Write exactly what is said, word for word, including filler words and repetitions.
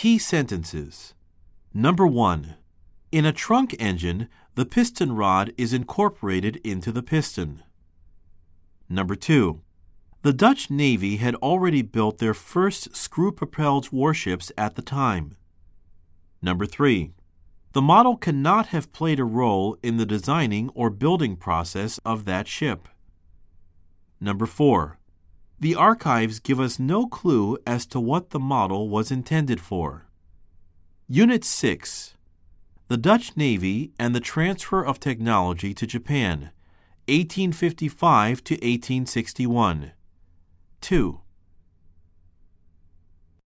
Key sentences. Number one. In a trunk engine, the piston rod is incorporated into the piston. Number two. The Dutch Navy had already built their first screw-propelled warships at the time. Number three. The model cannot have played a role in the designing or building process of that ship. Number four. The archives give us no clue as to what the model was intended for. Unit six. The Dutch Navy and the Transfer of Technology to Japan, eighteen fifty-five to eighteen sixty-one. two.